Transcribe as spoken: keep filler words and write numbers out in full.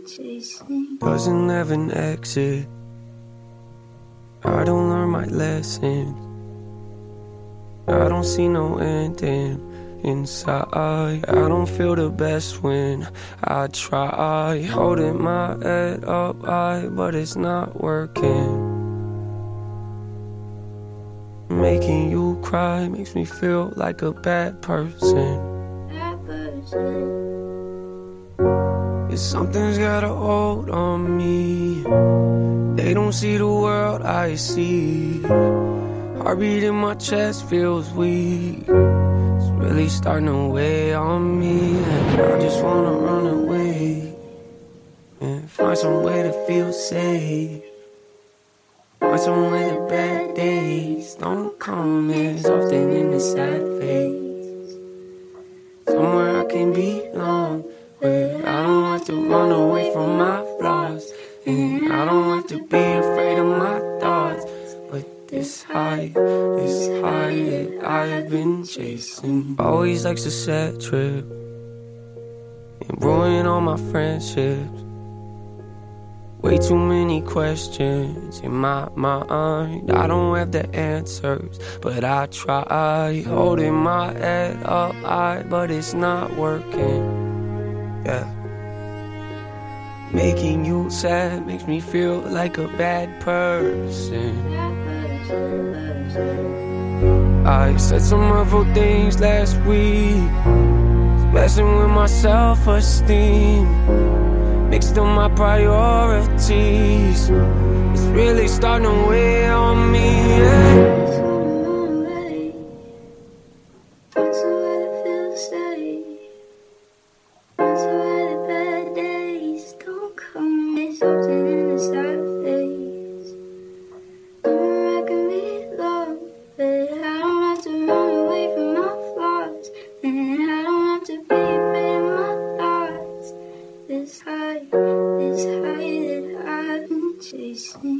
chasing doesn't have an exit. I don't learn my lessons. I don't see no ending inside. I don't feel the best when I try. Holding my head up high, but it's not working. Making you cry makes me feel like a bad person. that person. If something's got a hold on me, they don't see the world I see. Heartbeat in my chest feels weak. It's really starting to weigh on me, and I just wanna run away and find some way to feel safe. Find some way the bad days don't come as often in the sad phase. Somewhere I can belong, where I don't have to run away from my flaws, and I don't have to be afraid of my thoughts. But this high, this high that I've been chasing always likes to set trip and ruin all my friendships. Way too many questions in my mind. I don't have the answers, but I try. Holding my head up high, but it's not working. Yeah. Making you sad makes me feel like a bad person. I said some hurtful things last week, messing with my self-esteem. Mixed up my priorities. It's really starting to weigh on me, yeah. That's the way it feels safe. That's the way the bad days don't come as often in the sad phase. Somewhere I can belong, but I don't have to run away from my flaws, and I don't have to be afraid of my thoughts. This high, this high that I've been chasing.